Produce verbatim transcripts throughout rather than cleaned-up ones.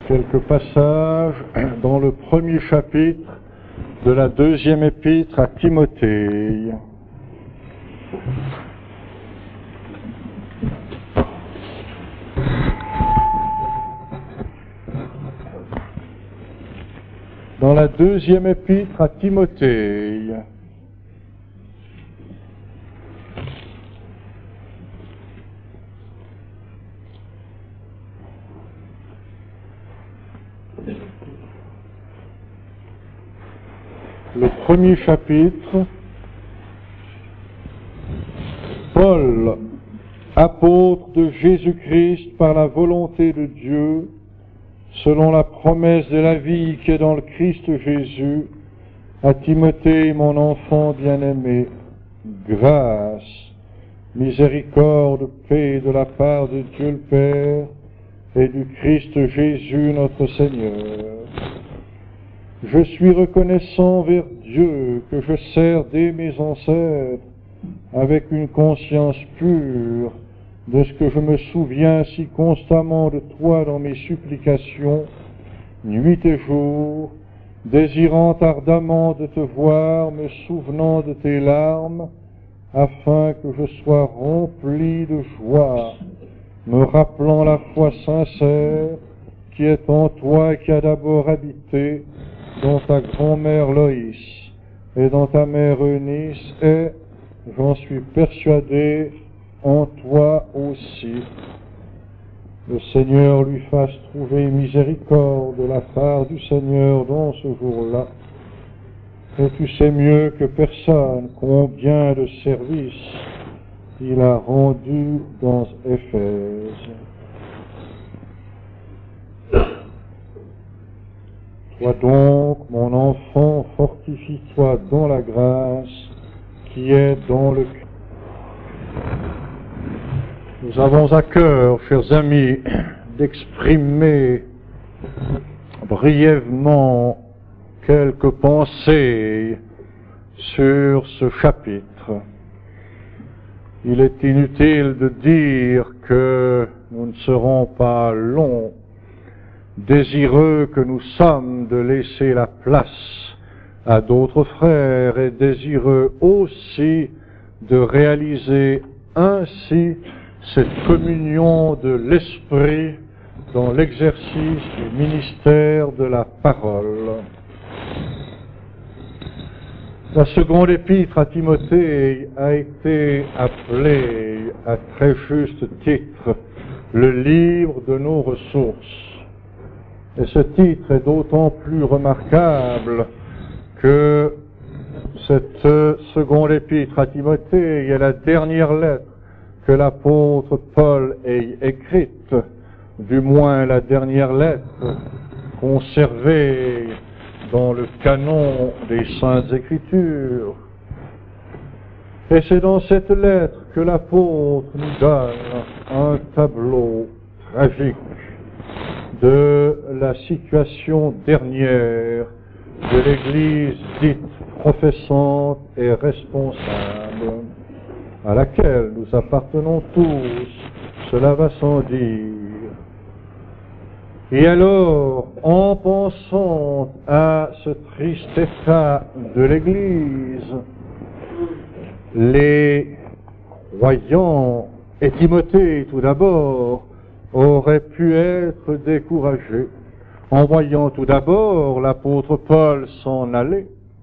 quelques passages dans le premier chapitre de la deuxième épître à Timothée. Dans la deuxième épître à Timothée. Le premier chapitre, Paul, apôtre de Jésus-Christ par la volonté de Dieu, selon la promesse de la vie qui est dans le Christ Jésus, à Timothée, mon enfant bien-aimé, grâce, miséricorde, paix de la part de Dieu le Père et du Christ Jésus notre Seigneur. Je suis reconnaissant vers Dieu que je sers dès mes ancêtres avec une conscience pure de ce que je me souviens si constamment de toi dans mes supplications, nuit et jour, désirant ardemment de te voir, me souvenant de tes larmes, afin que je sois rempli de joie, me rappelant la foi sincère qui est en toi et qui a d'abord habité dans ta grand-mère Loïs et dans ta mère Eunice, et, j'en suis persuadé, en toi aussi. Le Seigneur lui fasse trouver miséricorde de la part du Seigneur dans ce jour-là. Et tu sais mieux que personne combien de services il a rendu dans Éphèse. Toi donc, mon enfant, fortifie-toi dans la grâce qui est dans le Christ. Nous avons à cœur, chers amis, d'exprimer brièvement quelques pensées sur ce chapitre. Il est inutile de dire que nous ne serons pas longs, désireux que nous sommes de laisser la place à d'autres frères et désireux aussi de réaliser ainsi cette communion de l'esprit dans l'exercice du ministère de la parole. La seconde épître à Timothée a été appelée à très juste titre le livre de nos ressources. Et ce titre est d'autant plus remarquable que cette seconde épître à Timothée est la dernière lettre que l'apôtre Paul ait écrite, du moins la dernière lettre conservée dans le canon des Saintes Écritures. Et c'est dans cette lettre que l'apôtre nous donne un tableau tragique de la situation dernière de l'Église dite professante et responsable, à laquelle nous appartenons tous, cela va sans dire. Et alors, en pensant à ce triste état de l'Église, les croyants, et Timothée tout d'abord, auraient pu être découragés en voyant tout d'abord l'apôtre Paul s'en aller,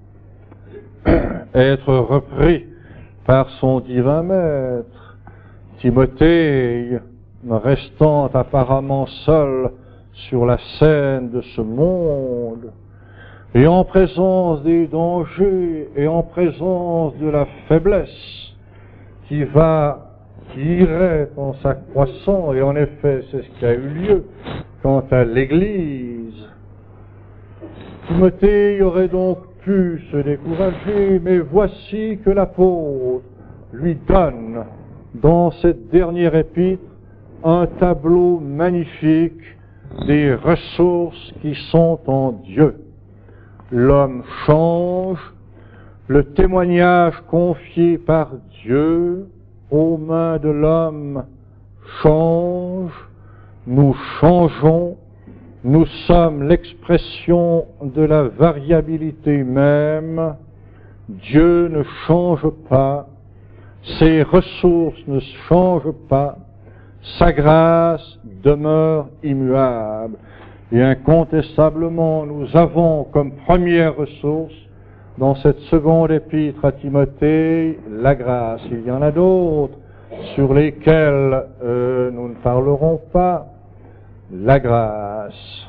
être repris par son divin maître, Timothée restant apparemment seul sur la scène de ce monde, et en présence des dangers et en présence de la faiblesse qui va qui irait en s'accroissant, et en effet c'est ce qui a eu lieu quant à l'Église. Timothée aurait donc pu se décourager, mais voici que l'apôtre lui donne dans cette dernière épître un tableau magnifique des ressources qui sont en Dieu. L'homme change, le témoignage confié par Dieu aux mains de l'homme change, nous changeons, nous sommes l'expression de la variabilité même. Dieu ne change pas, ses ressources ne changent pas, sa grâce demeure immuable. Et incontestablement, nous avons comme première ressource, dans cette seconde épître à Timothée, la grâce. Il y en a d'autres sur lesquelles euh, nous ne parlerons pas. La grâce.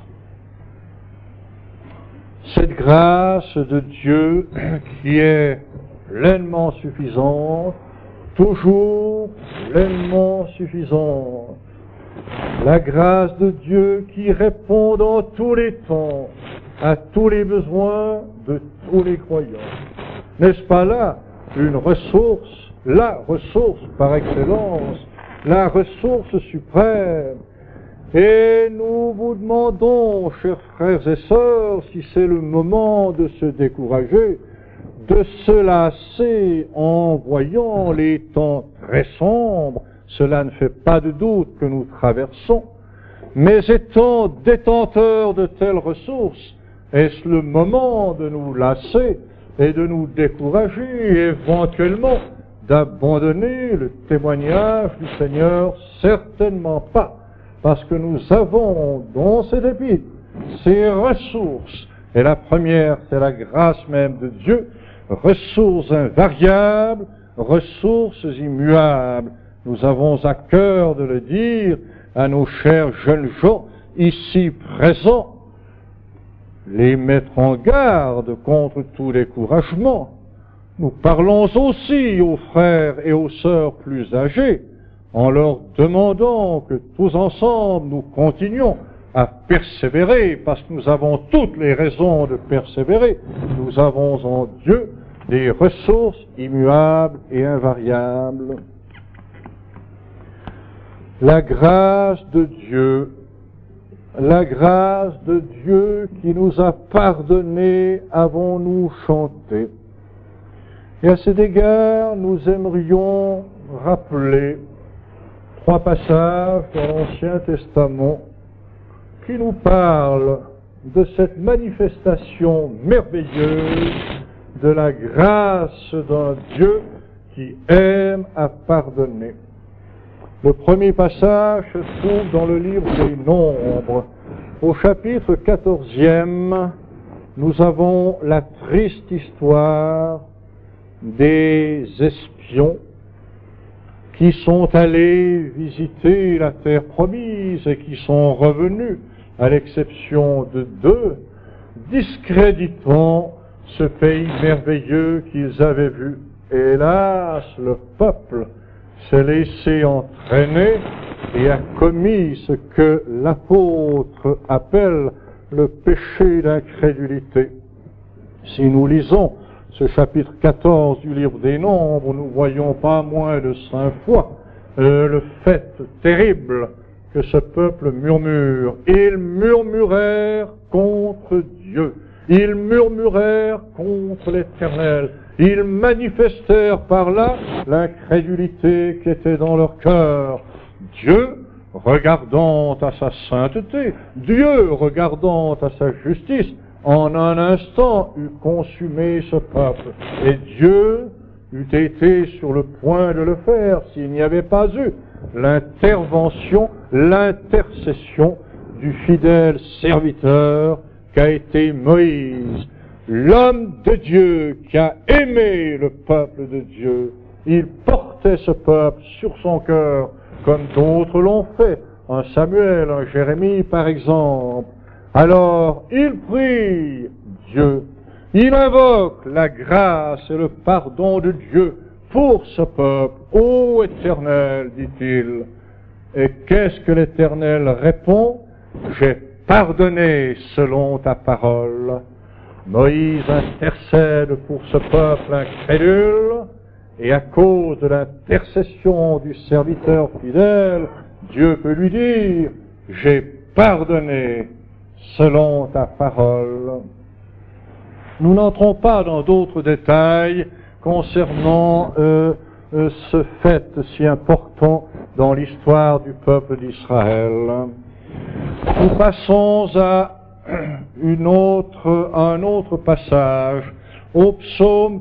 Cette grâce de Dieu qui est pleinement suffisante, toujours pleinement suffisante. La grâce de Dieu qui répond dans tous les temps à tous les besoins de tous les croyants. N'est-ce pas là une ressource, la ressource par excellence, la ressource suprême? Et nous vous demandons, chers frères et sœurs, si c'est le moment de se décourager, de se lasser en voyant les temps très sombres, cela ne fait pas de doute que nous traversons, mais étant détenteurs de telles ressources, est-ce le moment de nous lasser et de nous décourager et éventuellement d'abandonner le témoignage du Seigneur? Certainement pas. Parce que nous avons dans cet épître ces ressources, et la première, c'est la grâce même de Dieu, ressources invariables, ressources immuables. Nous avons à cœur de le dire à nos chers jeunes gens ici présents, les mettre en garde contre tout découragement. Nous parlons aussi aux frères et aux sœurs plus âgés, en leur demandant que tous ensemble nous continuions à persévérer, parce que nous avons toutes les raisons de persévérer. Nous avons en Dieu des ressources immuables et invariables. La grâce de Dieu, la grâce de Dieu qui nous a pardonné, avons-nous chanté. Et à cet égard, nous aimerions rappeler trois passages dans l'Ancien Testament qui nous parlent de cette manifestation merveilleuse de la grâce d'un Dieu qui aime à pardonner. Le premier passage se trouve dans le livre des Nombres. Au chapitre quatorzième, nous avons la triste histoire des espions qui sont allés visiter la terre promise et qui sont revenus, à l'exception de deux, discréditant ce pays merveilleux qu'ils avaient vu. Et hélas, le peuple s'est laissé entraîner et a commis ce que l'apôtre appelle le péché d'incrédulité. Si nous lisons ce chapitre quatorze du livre des Nombres, nous voyons pas moins de cinq fois euh, le fait terrible que ce peuple murmure. Ils murmurèrent contre Dieu, ils murmurèrent contre l'Éternel, ils manifestèrent par là l'incrédulité qui était dans leur cœur. Dieu, regardant à sa sainteté, Dieu, regardant à sa justice, en un instant eût consumé ce peuple. Et Dieu eût été sur le point de le faire s'il n'y avait pas eu l'intervention, l'intercession du fidèle serviteur qu'a été Moïse, l'homme de Dieu qui a aimé le peuple de Dieu. Il portait ce peuple sur son cœur, comme d'autres l'ont fait, un Samuel, un Jérémie par exemple. Alors, il prie Dieu, il invoque la grâce et le pardon de Dieu pour ce peuple. Ô Éternel, dit-il. Et qu'est-ce que l'Éternel répond? J'ai pardonné selon ta parole. Moïse intercède pour ce peuple incrédule, et à cause de l'intercession du serviteur fidèle, Dieu peut lui dire, j'ai pardonné selon ta parole. Nous n'entrons pas dans d'autres détails concernant euh, euh, ce fait si important dans l'histoire du peuple d'Israël. Nous passons à une autre, un autre passage, au psaume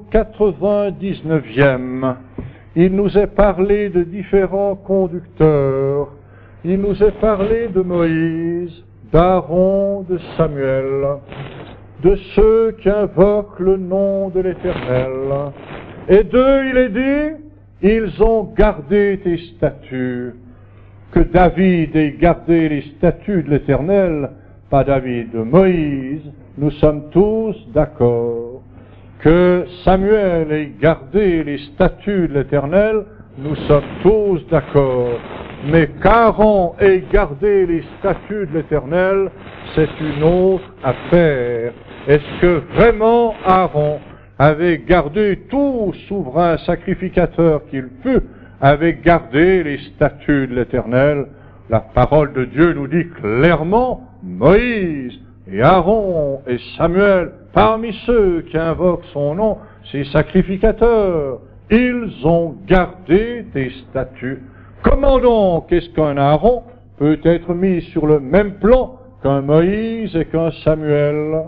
quatre-vingt-dix-neuvième. Il nous est parlé de différents conducteurs. Il nous est parlé de Moïse, d'Aaron, de Samuel, de ceux qui invoquent le nom de l'Éternel. Et d'eux, il est dit, ils ont gardé tes statuts. Que David ait gardé les statuts de l'Éternel, pas David, Moïse, nous sommes tous d'accord. Que Samuel ait gardé les statuts de l'Éternel, nous sommes tous d'accord. Mais qu'Aaron ait gardé les statuts de l'Éternel, c'est une autre affaire. Est-ce que vraiment Aaron avait gardé, tout souverain sacrificateur qu'il fut, avait gardé les statuts de l'Éternel? La parole de Dieu nous dit clairement, Moïse et Aaron et Samuel, parmi ceux qui invoquent son nom, ces sacrificateurs, ils ont gardé des statuts. Comment donc est-ce qu'un Aaron peut être mis sur le même plan qu'un Moïse et qu'un Samuel?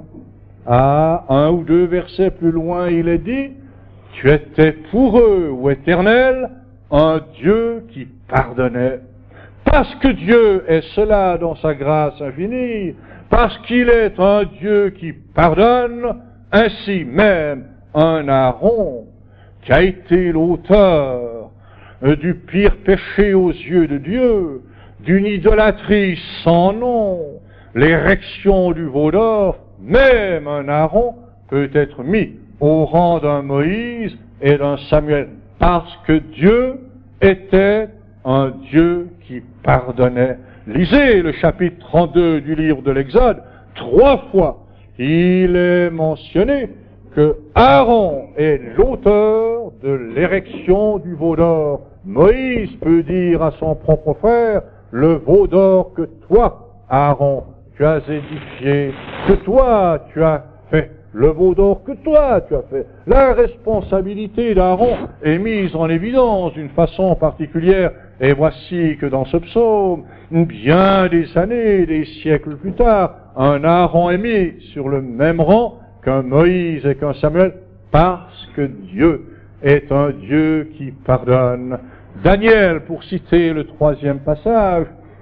À un ou deux versets plus loin, il est dit, tu étais pour eux, ô Éternel, un Dieu qui pardonnait. Parce que Dieu est cela dans sa grâce infinie, parce qu'il est un Dieu qui pardonne, ainsi même un Aaron qui a été l'auteur du pire péché aux yeux de Dieu, d'une idolâtrie sans nom, l'érection du veau d'or, même un Aaron peut être mis au rang d'un Moïse et d'un Samuel, parce que Dieu était un Dieu qui pardonnait. Lisez le chapitre trente-deux du livre de l'Exode, trois fois il est mentionné que Aaron est l'auteur de l'érection du veau d'or. Moïse peut dire à son propre frère, le veau d'or que toi, Aaron, tu as édifié, que toi tu as fait, le veau d'or que toi tu as fait. La responsabilité d'Aaron est mise en évidence d'une façon particulière, et voici que dans ce psaume, bien des années, des siècles plus tard, un Aaron est mis sur le même rang qu'un Moïse et qu'un Samuel, parce que Dieu est un Dieu qui pardonne. Daniel, pour citer le troisième passage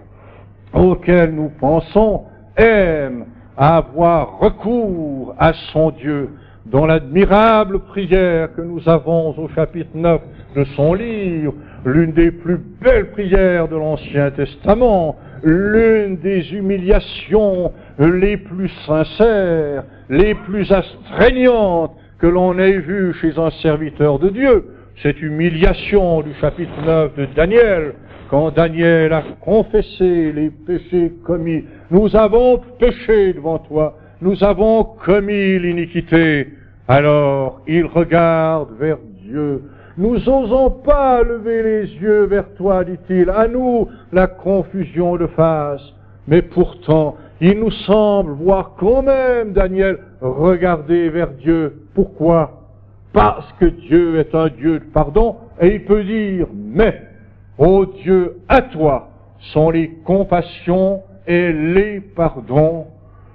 auquel nous pensons, aime avoir recours à son Dieu, dans l'admirable prière que nous avons au chapitre neuf de son livre, l'une des plus belles prières de l'Ancien Testament, l'une des humiliations les plus sincères, les plus astreignantes que l'on ait vues chez un serviteur de Dieu. Cette humiliation du chapitre neuf de Daniel, quand Daniel a confessé les péchés commis. Nous avons péché devant toi, nous avons commis l'iniquité. Alors il regarde vers Dieu. Nous n'osons pas lever les yeux vers toi, dit-il, à nous la confusion de face. Mais pourtant, il nous semble voir quand même Daniel regarder vers Dieu. Pourquoi? Parce que Dieu est un Dieu de pardon, et il peut dire, mais, ô Dieu, à toi sont les compassions et les pardons.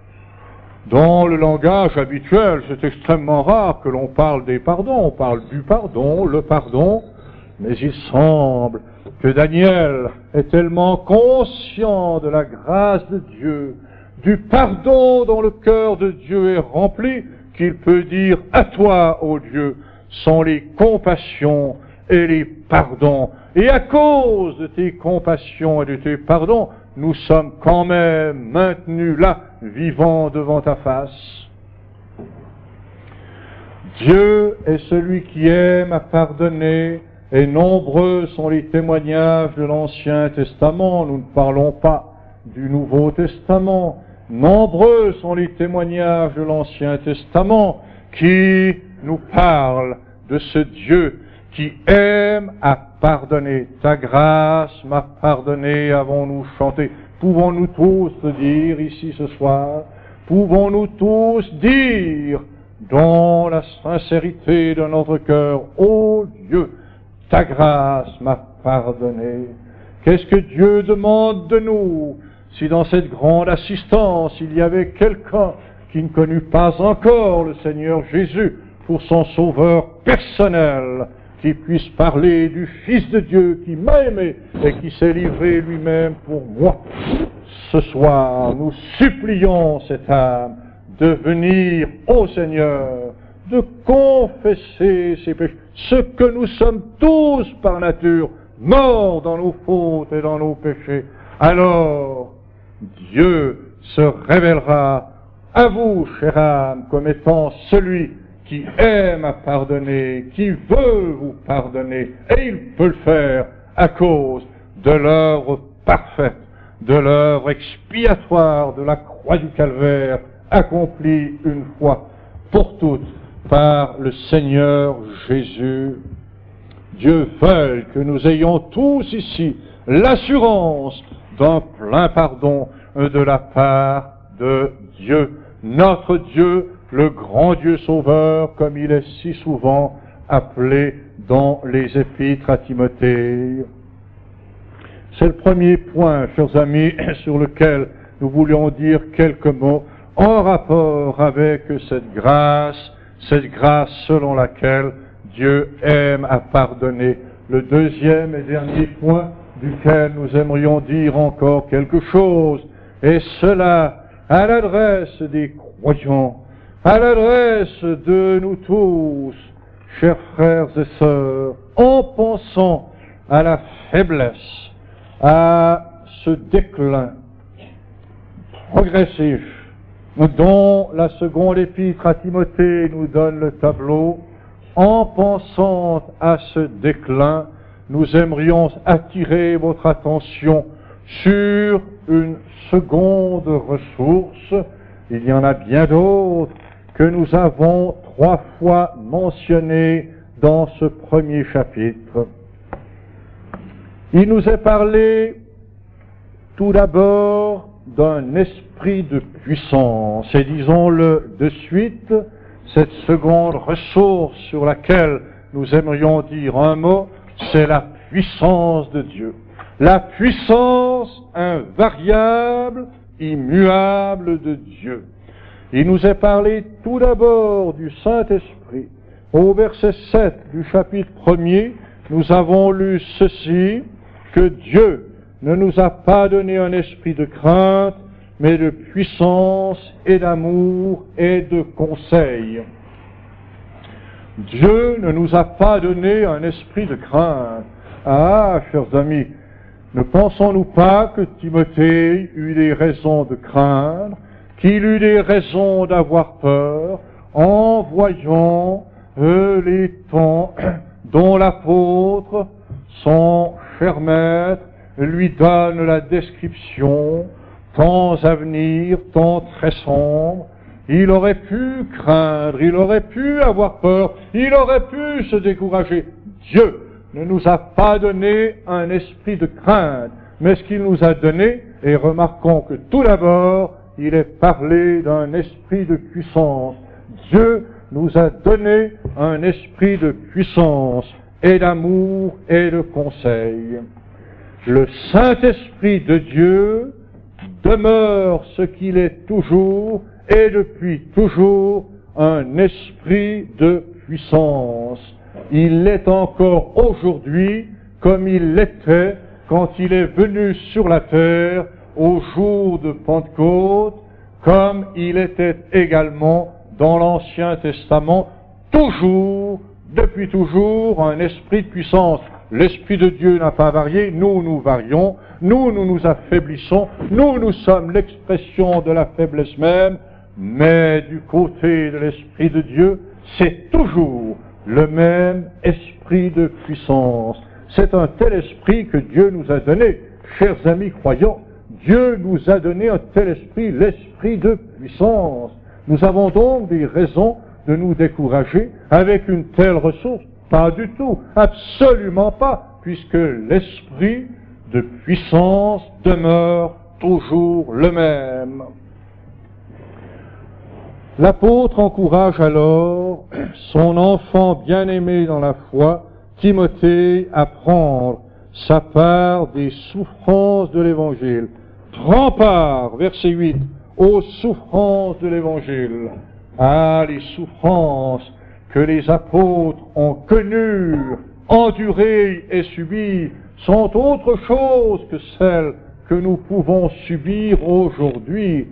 Dans le langage habituel, c'est extrêmement rare que l'on parle des pardons. On parle du pardon, le pardon, mais il semble que Daniel est tellement conscient de la grâce de Dieu, du pardon dont le cœur de Dieu est rempli, qu'il peut dire, à toi, ô Dieu, sont les compassions et les pardons. Et à cause de tes compassions et de tes pardons, nous sommes quand même maintenus là, vivants devant ta face. Dieu est celui qui aime à pardonner, et nombreux sont les témoignages de l'Ancien Testament. Nous ne parlons pas du Nouveau Testament. Nombreux sont les témoignages de l'Ancien Testament qui nous parlent de ce Dieu qui aime à pardonner. Ta grâce m'a pardonné, avons-nous chanté. Pouvons-nous tous le dire ici ce soir? Pouvons-nous tous dire dans la sincérité de notre cœur, ô Dieu, ta grâce m'a pardonné? Qu'est-ce que Dieu demande de nous? si dans cette grande assistance il y avait quelqu'un qui ne connut pas encore le Seigneur Jésus pour son sauveur personnel, qui puisse parler du Fils de Dieu qui m'a aimé et qui s'est livré lui-même pour moi. Ce soir, nous supplions cette âme de venir au Seigneur, de confesser ses péchés, ce que nous sommes tous par nature, morts dans nos fautes et dans nos péchés. Alors, Dieu se révélera à vous, chère âme, comme étant celui qui aime à pardonner, qui veut vous pardonner, et il peut le faire à cause de l'œuvre parfaite, de l'œuvre expiatoire de la croix du Calvaire, accomplie une fois pour toutes par le Seigneur Jésus. Dieu veuille que nous ayons tous ici l'assurance d'un plein pardon de la part de Dieu, notre Dieu, le grand Dieu sauveur, comme il est si souvent appelé dans les épîtres à Timothée. C'est le premier point, chers amis, sur lequel nous voulions dire quelques mots en rapport avec cette grâce, cette grâce selon laquelle Dieu aime à pardonner. Le deuxième et dernier point duquel nous aimerions dire encore quelque chose, et cela à l'adresse des croyants, à l'adresse de nous tous, chers frères et sœurs, en pensant à la faiblesse, à ce déclin progressif dont la seconde épître à Timothée nous donne le tableau, en pensant à ce déclin, nous aimerions attirer votre attention sur une seconde ressource. Il y en a bien d'autres que nous avons trois fois mentionnées dans ce premier chapitre. Il nous est parlé tout d'abord d'un esprit de puissance, et disons-le de suite, cette seconde ressource sur laquelle nous aimerions dire un mot, c'est la puissance de Dieu. La puissance invariable, immuable de Dieu. Il nous est parlé tout d'abord du Saint-Esprit. Au verset sept du chapitre premier, nous avons lu ceci, que Dieu ne nous a pas donné un esprit de crainte, mais de puissance et d'amour et de conseil. Dieu ne nous a pas donné un esprit de crainte. Ah, chers amis, ne pensons-nous pas que Timothée eut des raisons de craindre, qu'il eut des raisons d'avoir peur, en voyant euh, les temps dont l'apôtre, son cher maître, lui donne la description, temps à venir, temps très sombre. Il aurait pu craindre, il aurait pu avoir peur, il aurait pu se décourager. Dieu ne nous a pas donné un esprit de crainte, mais ce qu'il nous a donné, et remarquons que tout d'abord, il est parlé d'un esprit de puissance. Dieu nous a donné un esprit de puissance et d'amour et de conseil. Le Saint-Esprit de Dieu demeure ce qu'il est toujours et depuis toujours un esprit de puissance. Il l'est encore aujourd'hui comme il l'était quand il est venu sur la terre au jour de Pentecôte, comme il était également dans l'Ancien Testament, toujours, depuis toujours, un esprit de puissance. L'Esprit de Dieu n'a pas varié, nous, nous varions, nous, nous nous affaiblissons, nous, nous sommes l'expression de la faiblesse même, mais du côté de l'Esprit de Dieu, c'est toujours le même esprit de puissance. C'est un tel esprit que Dieu nous a donné, chers amis croyants. Dieu nous a donné un tel esprit, l'esprit de puissance. Nous avons donc des raisons de nous décourager avec une telle ressource. Pas du tout, absolument pas, puisque l'esprit de puissance demeure toujours le même. L'apôtre encourage alors son enfant bien-aimé dans la foi, Timothée, à prendre sa part des souffrances de l'Évangile. prend part, verset huit, aux souffrances de l'Évangile. Ah, les souffrances que les apôtres ont connues, endurées et subies sont autre chose que celles que nous pouvons subir aujourd'hui.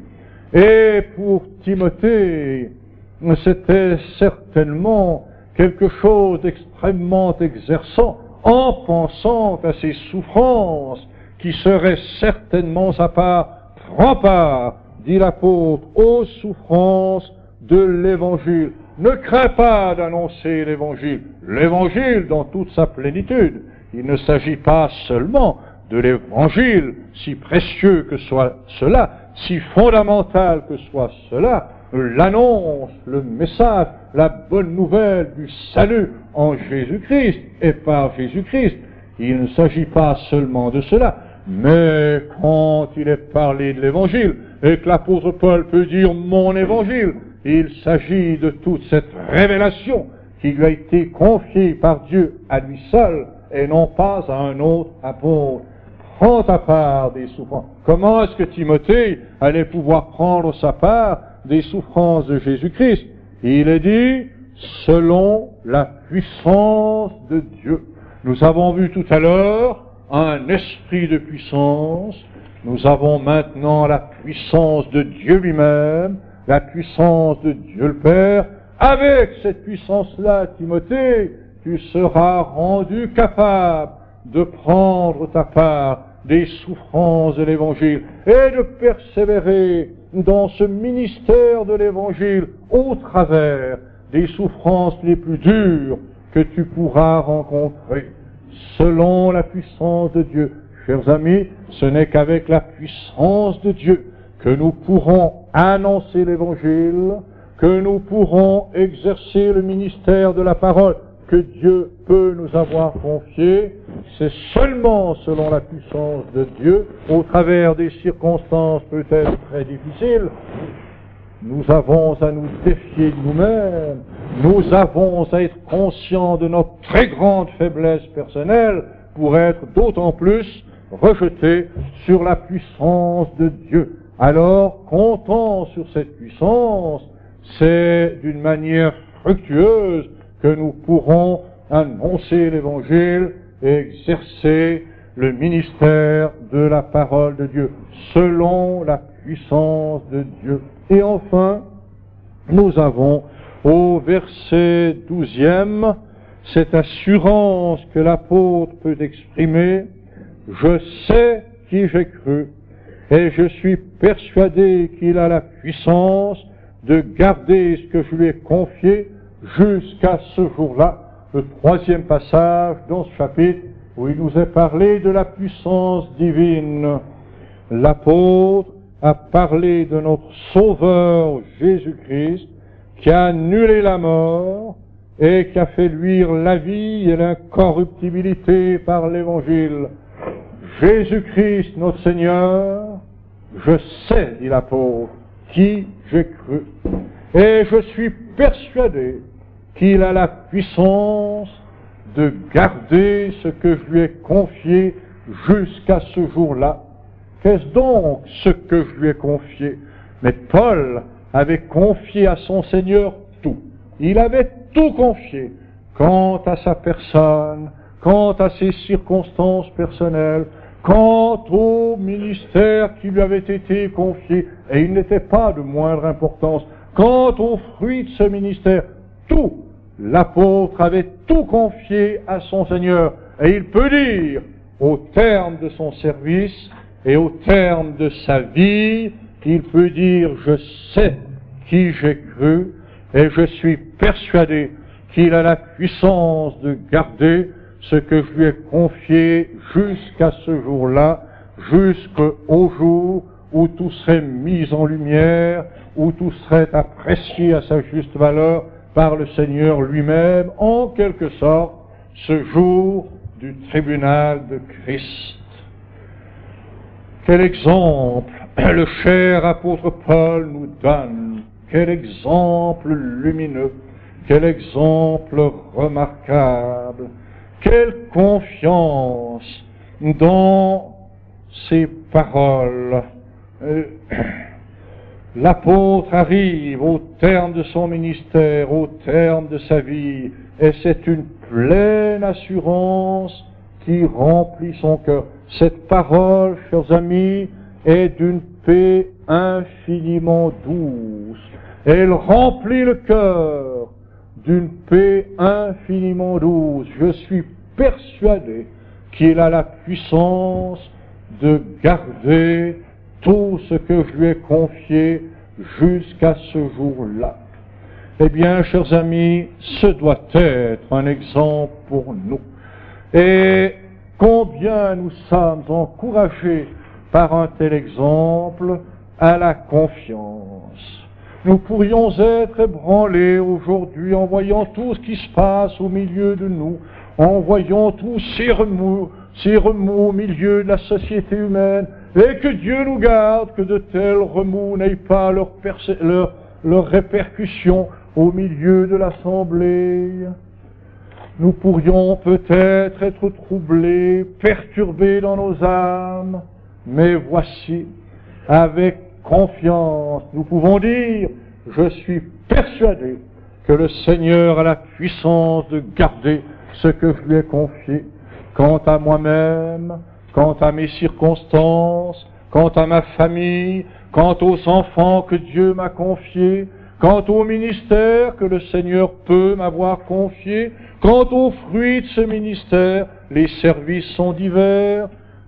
Et pour Timothée, c'était certainement quelque chose d'extrêmement exerçant en pensant à ces souffrances qui seraient certainement sa part. Prends part, dit l'apôtre, aux souffrances de l'Évangile. Ne crains pas d'annoncer l'Évangile. L'Évangile dans toute sa plénitude. Il ne s'agit pas seulement de l'Évangile, si précieux que soit cela, si fondamental que soit cela, l'annonce, le message, la bonne nouvelle du salut en Jésus-Christ et par Jésus-Christ. Il ne s'agit pas seulement de cela, mais quand il est parlé de l'Évangile, et que l'apôtre Paul peut dire mon Évangile, il s'agit de toute cette révélation qui lui a été confiée par Dieu à lui seul et non pas à un autre apôtre. Prends ta part des souffrances. Comment est-ce que Timothée allait pouvoir prendre sa part des souffrances de Jésus-Christ? Il est dit, selon la puissance de Dieu. Nous avons vu tout à l'heure un esprit de puissance. Nous avons maintenant la puissance de Dieu lui-même, la puissance de Dieu le Père. Avec cette puissance-là, Timothée, tu seras rendu capable de prendre ta part des souffrances de l'Évangile et de persévérer dans ce ministère de l'Évangile au travers des souffrances les plus dures que tu pourras rencontrer. Selon la puissance de Dieu, chers amis, ce n'est qu'avec la puissance de Dieu que nous pourrons annoncer l'Évangile, que nous pourrons exercer le ministère de la parole que Dieu peut nous avoir confié. C'est seulement selon la puissance de Dieu, au travers des circonstances peut-être très difficiles, nous avons à nous défier de nous-mêmes, nous avons à être conscients de notre très grande faiblesse personnelle pour être d'autant plus rejetés sur la puissance de Dieu. Alors, comptant sur cette puissance, c'est d'une manière fructueuse que nous pourrons annoncer l'Évangile et exercer le ministère de la parole de Dieu, selon la puissance de Dieu. Et enfin, nous avons au verset douzième cette assurance que l'apôtre peut exprimer: je sais qui j'ai cru, et je suis persuadé qu'il a la puissance de garder ce que je lui ai confié jusqu'à ce jour-là. Le troisième passage dans ce chapitre où il nous est parlé de la puissance divine. L'apôtre a parlé de notre Sauveur Jésus-Christ qui a annulé la mort et qui a fait luire la vie et l'incorruptibilité par l'Évangile. Jésus-Christ, notre Seigneur, je sais, dit l'apôtre, qui j'ai cru, et je suis persuadé qu'il a la puissance de garder ce que je lui ai confié jusqu'à ce jour-là. Qu'est-ce donc ce que je lui ai confié? Mais Paul avait confié à son Seigneur tout. Il avait tout confié quant à sa personne, quant à ses circonstances personnelles, quant au ministère qui lui avait été confié, et il n'était pas de moindre importance, quant aux fruits de ce ministère, tout, l'apôtre avait tout confié à son Seigneur, et il peut dire, au terme de son service et au terme de sa vie, il peut dire, je sais qui j'ai cru, et je suis persuadé qu'il a la puissance de garder ce que je lui ai confié jusqu'à ce jour-là, jusqu'au jour où tout serait mis en lumière, où tout serait apprécié à sa juste valeur par le Seigneur lui-même, en quelque sorte, ce jour du tribunal de Christ. Quel exemple le cher apôtre Paul nous donne, quel exemple lumineux, quel exemple remarquable, quelle confiance dans ces paroles euh, l'apôtre arrive au terme de son ministère, au terme de sa vie, et c'est une pleine assurance qui remplit son cœur. Cette parole, chers amis, est d'une paix infiniment douce. Elle remplit le cœur d'une paix infiniment douce. Je suis persuadé qu'il a la puissance de garder tout ce que je lui ai confié jusqu'à ce jour-là. Eh bien, chers amis, ce doit être un exemple pour nous. Et combien nous sommes encouragés par un tel exemple à la confiance. Nous pourrions être ébranlés aujourd'hui en voyant tout ce qui se passe au milieu de nous, en voyant tous ces remous, ces remous au milieu de la société humaine, et que Dieu nous garde que de tels remous n'aient pas leur, percé- leur, leur répercussion au milieu de l'assemblée. Nous pourrions peut-être être troublés, perturbés dans nos âmes, mais voici, avec confiance, nous pouvons dire, je suis persuadé que le Seigneur a la puissance de garder ce que je lui ai confié. Quant à moi-même, quant à mes circonstances, quant à ma famille, quant aux enfants que Dieu m'a confiés, quant au ministère que le Seigneur peut m'avoir confié, quant aux fruits de ce ministère, les services sont divers.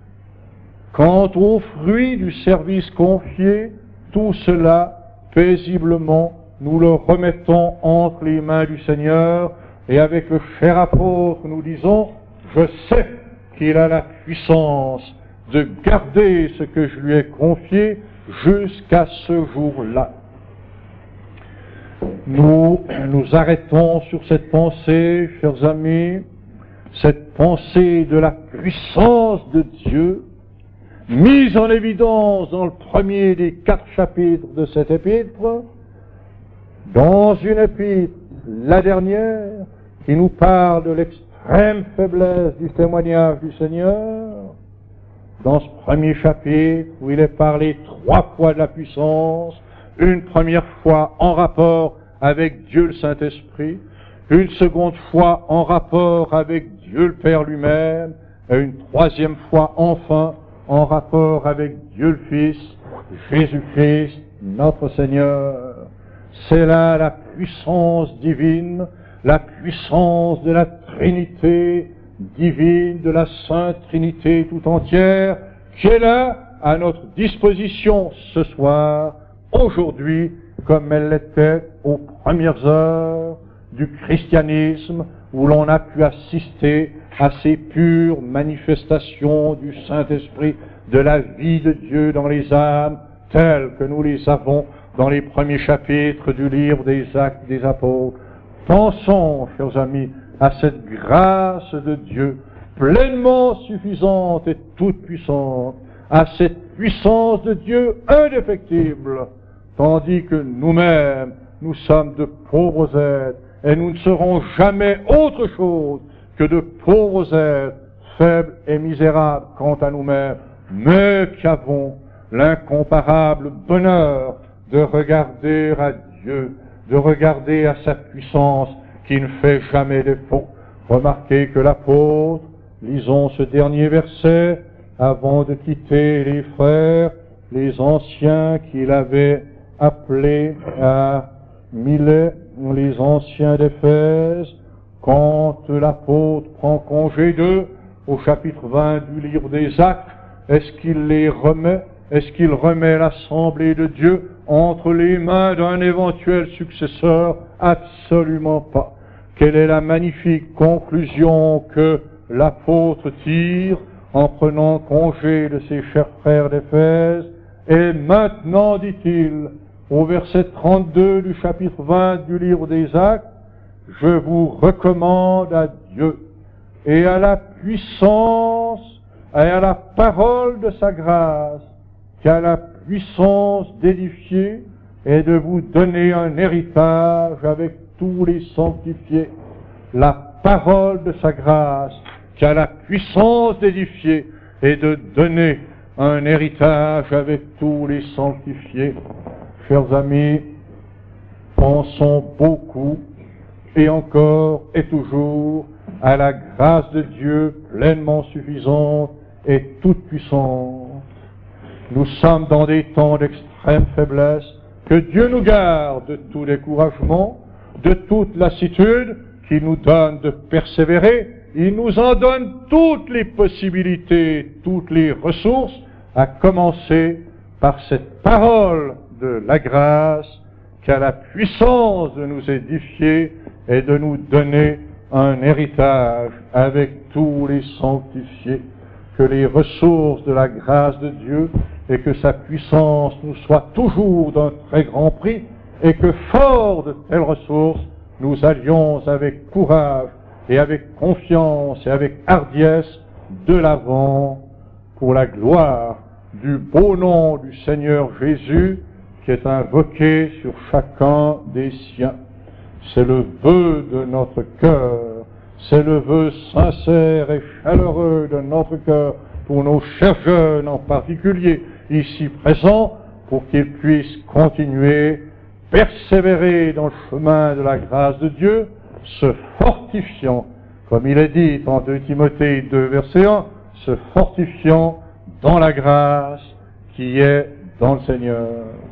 Quant aux fruits du service confié, tout cela, paisiblement, nous le remettons entre les mains du Seigneur, et avec le cher apôtre, nous disons, je sais qu'il a la puissance de garder ce que je lui ai confié jusqu'à ce jour-là. Nous nous arrêtons sur cette pensée, chers amis, cette pensée de la puissance de Dieu, mise en évidence dans le premier des quatre chapitres de cette épître, dans une épître, la dernière, qui nous parle de l'extrême faiblesse du témoignage du Seigneur, dans ce premier chapitre où il est parlé trois fois de la puissance, une première fois en rapport avec Dieu le Saint-Esprit, une seconde fois en rapport avec Dieu le Père lui-même, et une troisième fois enfin en rapport avec Dieu le Fils, Jésus-Christ, notre Seigneur. C'est là la puissance divine, la puissance de la Trinité divine, de la Sainte Trinité tout entière, qui est là à notre disposition ce soir, aujourd'hui, comme elle l'était aux premières heures du christianisme, où l'on a pu assister à ces pures manifestations du Saint-Esprit, de la vie de Dieu dans les âmes, telles que nous les avons dans les premiers chapitres du livre des Actes des Apôtres. Pensons, chers amis, à cette grâce de Dieu, pleinement suffisante et toute puissante, à cette puissance de Dieu indéfectible, tandis que nous-mêmes, nous sommes de pauvres êtres, et nous ne serons jamais autre chose que de pauvres êtres, faibles et misérables quant à nous-mêmes, mais qui avons l'incomparable bonheur de regarder à Dieu, de regarder à sa puissance qui ne fait jamais défaut. Remarquez que l'apôtre, lisons ce dernier verset, avant de quitter les frères, les anciens qu'il avait appelés à Milet, les anciens d'Éphèse, quand l'apôtre prend congé d'eux, au chapitre vingt du livre des Actes, est-ce qu'il les remet, est-ce qu'il remet l'assemblée de Dieu entre les mains d'un éventuel successeur? Absolument pas. Quelle est la magnifique conclusion que l'apôtre tire en prenant congé de ses chers frères d'Éphèse? Et maintenant, dit-il, au verset trente-deux du chapitre vingt du livre des Actes, je vous recommande à Dieu et à la puissance et à la parole de sa grâce, qui a la puissance d'édifier et de vous donner un héritage avec tous les sanctifiés. La parole de sa grâce, qui a la puissance d'édifier et de donner un héritage avec tous les sanctifiés. Chers amis, pensons beaucoup et encore et toujours à la grâce de Dieu pleinement suffisante et toute puissante. Nous sommes dans des temps d'extrême faiblesse. Que Dieu nous garde de tout découragement, de toute lassitude, qu'il nous donne de persévérer. Il nous en donne toutes les possibilités, toutes les ressources, à commencer par cette parole de la grâce qui a la puissance de nous édifier et de nous donner un héritage avec tous les sanctifiés. Que les ressources de la grâce de Dieu et que sa puissance nous soit toujours d'un très grand prix et que, fort de telles ressources, nous allions avec courage et avec confiance et avec hardiesse de l'avant pour la gloire du beau nom du Seigneur Jésus qui est invoqué sur chacun des siens. C'est le vœu de notre cœur, c'est le vœu sincère et chaleureux de notre cœur pour nos chers jeunes en particulier, ici présents, pour qu'ils puissent continuer, persévérer dans le chemin de la grâce de Dieu, se fortifiant, comme il est dit en deux Timothée deux, verset un, se fortifiant dans la grâce qui est dans le Seigneur.